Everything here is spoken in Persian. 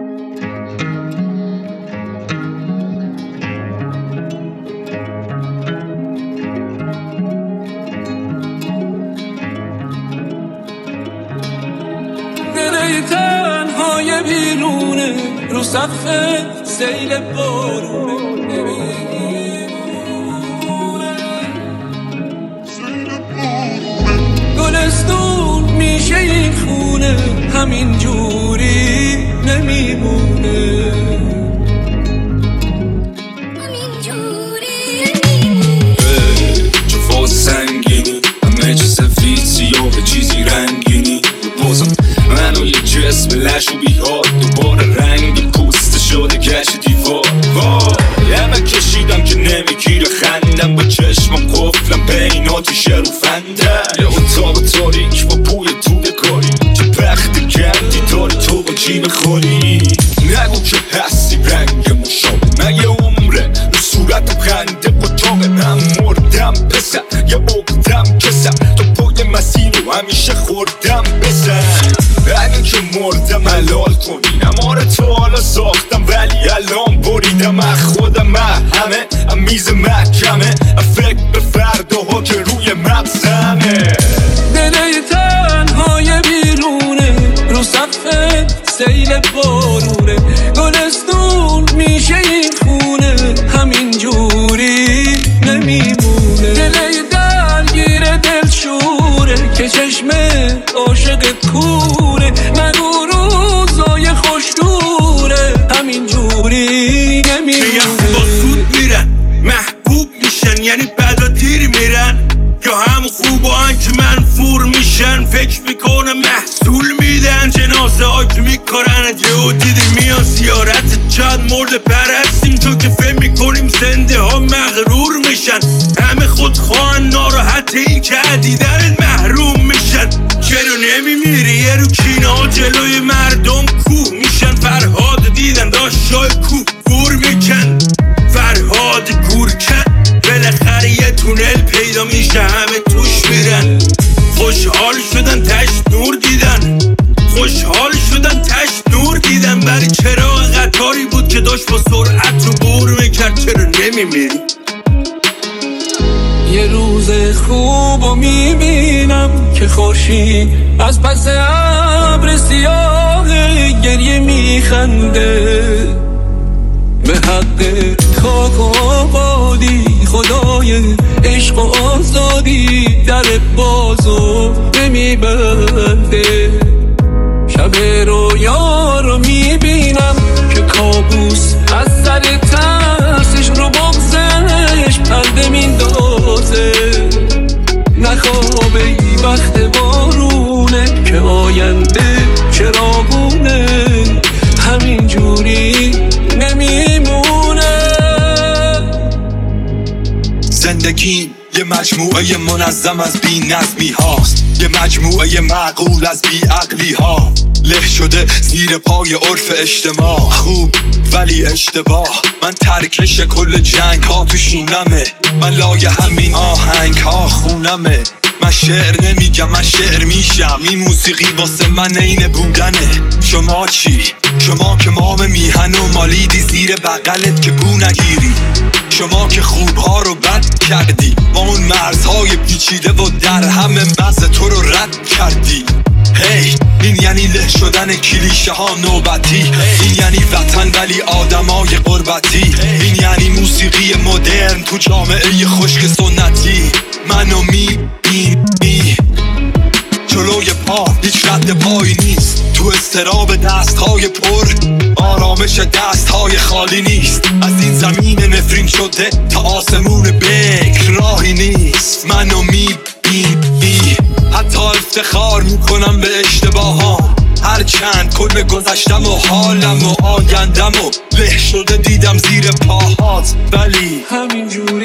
دل تنهای بیرونه رو سقف سیل بارونه گلستون میشه این خونه همین جوری نمیمونه چه فاز سنگینی همه چه سفید سیاه چیزی رنگینی بازم منو یه جسم لش و بیهاد دوباره رنگ پوست شده گشت دیوار همه کشیدم که نمیگیره خندم با چشمم قفلم بین آتیش رو فندم یه اتاق تاریک با بوی توده کاری چه بخت گندی داری تو با جیب خوری نگو که هستی رنگ مشابه من یه عمره رو صورتم خنده اتاقه من مردم پسر یه عقدم کسم تو پای مسیر رو همیشه خوردم بسن اگه که مردم حلال کنی نماره تو حالا ساختم ولی الان بریدم از خودم همه میز محکمه فکر به فرداها که روی مغزمه دل تنهای بیرونه رو سقف سیل بارونه گلستون میشه این خونه همین جوری نمیمونه دل درگیر دل شوره که چشم عاشق کوره نگو روزای خوش دوره همین جوری نمیمونه با سود میرن محبوب میشن یعنی بعدا دیر میرن یا هم خوبان که منفور میشن فکر میکنه محصول میدن جنازه ها که میکنن یهو دیدی میان زیارت چند مرد پرستیم تو که فهم میکنیم زنده ها مغرور میشن همه خودخواهن ناراحت این که دیدن محروم میشن چرا نمیمیری یه رو کینه ها جلوی مردم کوه میشن فرهاد دیدن داشت شای کوه گور میکن فرهاد گور کن بالاخره یه تونل پیدا میشه همه توش میرن خوشحال شدن تشت نور دیدن خوشحال شدن تشت نور دیدن برای چراغ قطاری بود که داشت با سرعت رو بور میکرد چرا نمیمیری یه روز خوبو میبینم که خورشید از پس ابر سیاه گریه میخنده به حق خاک و آبادی خدای عشق و آزادی در بازو نمیبنده شب رویا رو میبینم که کابوس از سر ترسش رو بغزش پرده میندازه نخوابه وقت بارونه که آینده چراغونه همین جوری نمیمونه زندگی یه مجموعه منظم از بی نظمی هاست یه مجموعه معقول از بی عقلی ها له شده زیر پای عرف اجتماع خوب ولی اشتباه من ترکش کل جنگ ها تو شونمه من لای همین آهنگ ها خونمه من شعر نمیگم من شعر میشم این موسیقی واسه من عین بودنه شما چی؟ شما که مام میهن و مالیدی زیر بغلت که بو نگیری شما که خوبها رو بد کردی ما اون مرزهای پیچیده و در همه مغز تو رو رد کردی این یعنی له شدن کلیشه ها نوبتی این یعنی وطن ولی آدمای غربتی این یعنی موسیقی مدرن تو جامعه خشک سنتی منو میبینی جلوی پا هیچ رد پایی نیست تو استراب دستهای پر آرامش دستهای خالی نیست از این زمین نفرین شده تا آسمون بکر راهی نیست منو میبینی حتی افتخار میکنم به اشتباهام هرچند کل گذشتم و حالم و آیندم و له شده دیدم زیر پاهات ولی همینجور